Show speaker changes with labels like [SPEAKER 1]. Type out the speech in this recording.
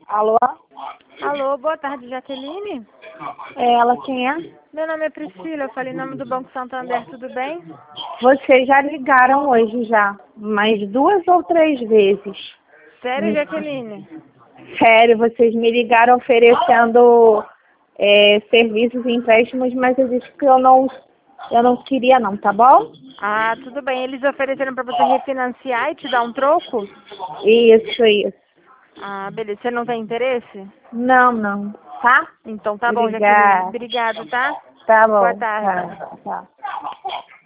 [SPEAKER 1] Alô?
[SPEAKER 2] Alô, boa tarde, Jaqueline.
[SPEAKER 1] É ela, quem é?
[SPEAKER 2] Meu nome é Priscila, eu falei em nome do Banco Santander, tudo bem?
[SPEAKER 1] Vocês já ligaram hoje já, mais 2 ou 3 vezes.
[SPEAKER 2] Sério, Jaqueline?
[SPEAKER 1] Sério, vocês me ligaram oferecendo serviços e empréstimos, mas eu disse que eu não queria não, tá bom?
[SPEAKER 2] Ah, tudo bem. Eles ofereceram para você refinanciar e te dar um troco?
[SPEAKER 1] Isso, isso.
[SPEAKER 2] Ah, beleza. Você não tem interesse?
[SPEAKER 1] Não, tá?
[SPEAKER 2] Então tá bom, Jaqueline.
[SPEAKER 1] Obrigada.
[SPEAKER 2] Obrigada, tá?
[SPEAKER 1] Tá
[SPEAKER 2] Boa
[SPEAKER 1] bom,
[SPEAKER 2] tarde.
[SPEAKER 1] tá.